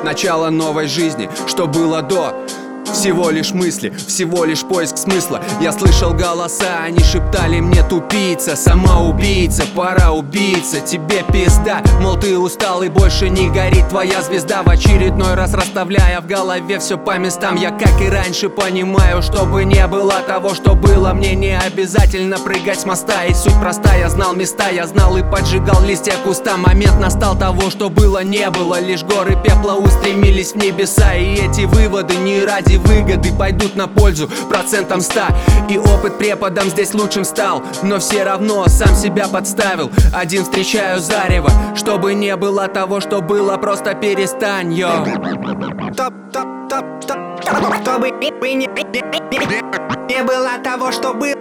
начало новой жизни. Что было до? Всего лишь мысли, всего лишь поиск смысла. Я слышал голоса, они шептали мне: тупица, самоубийца, пора убийца, тебе пизда. Мол, ты устал и больше не горит твоя звезда. В очередной раз расставляя в голове все по местам, я, как и раньше, понимаю, чтобы не было того, что было, мне не обязательно прыгать с моста. И суть проста, я знал места, я знал и поджигал листья куста. Момент настал, того, что было, не было. Лишь горы пепла устремились в небеса. И эти выводы не ради выгоды пойдут на пользу процентам 100. И опыт преподом здесь лучшим стал, но все равно сам себя подставил. Один встречаю зарево, чтобы не было того, что было, просто перестань, йо. Чтобы не было того, что было.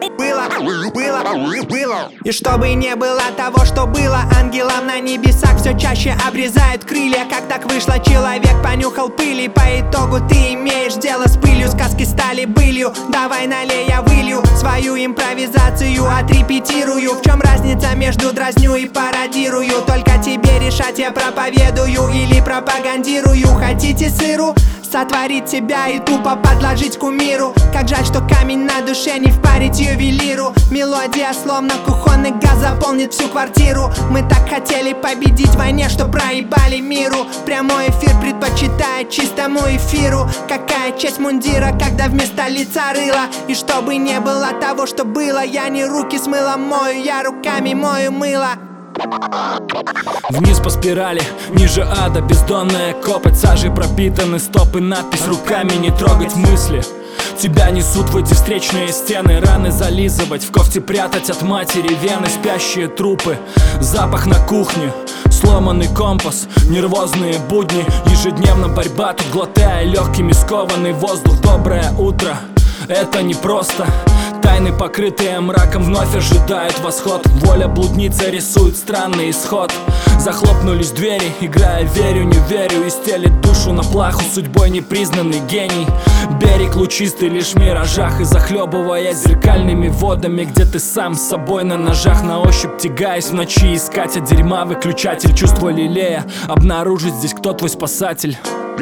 И чтобы не было того, что было, ангелам на небесах все чаще обрезают крылья. Как так вышло, человек понюхал пыли. По итогу ты имеешь дело с пылью. Сказки стали былью, давай налей, я вылью свою импровизацию, отрепетирую. В чем разница между дразню и пародирую? Только тебе решать, я проповедую или пропагандирую. Хотите сыру? Сотворить себя и тупо подложить кумиру. Как жаль, что камень на душе не впарить ювелиру. Мелодия словно кухонный газ заполнит всю квартиру. Мы так хотели победить в войне, что проебали миру. Прямой эфир предпочитает чистому эфиру. Какая честь мундира, когда вместо лица рыла. И чтобы не было того, что было, я не руки с мылом мою, я руками мою мыло. Вниз по спирали, ниже ада, бездонная копоть, сажей пропитаны стопы, надпись руками не трогать мысли. Тебя несут в эти встречные стены, раны зализывать, в кофте прятать от матери вены, спящие трупы, запах на кухне, сломанный компас, нервозные будни, ежедневно борьба, тут глотая легкими скованный воздух. Доброе утро, это не просто. Тайны, покрытые мраком, вновь ожидают восход. Воля блудница рисует странный исход. Захлопнулись двери, играя верю, не верю. И стелит душу на плаху судьбой непризнанный гений. Берег лучистый лишь в миражах. И захлебывая зеркальными водами, где ты сам с собой на ножах. На ощупь тягаясь в ночи, искать от дерьма выключатель. Чувство лелея, обнаружить здесь, кто твой спасатель.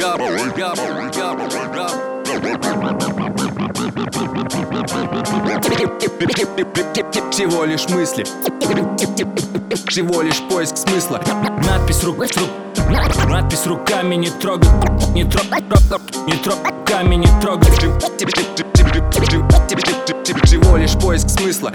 Всего лишь мысли, всего лишь поиск смысла. Надпись руками не трогать, не трогать, руками не трогать. Всего лишь поиск смысла.